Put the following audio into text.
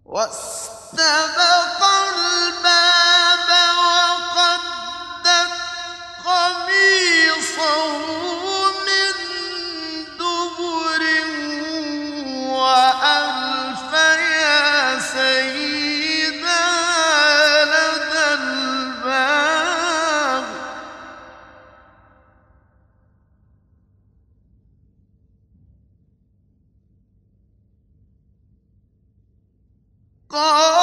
واستبق الباب وقدت قميصه من دبر وألف يا سيدها لدى الباب قال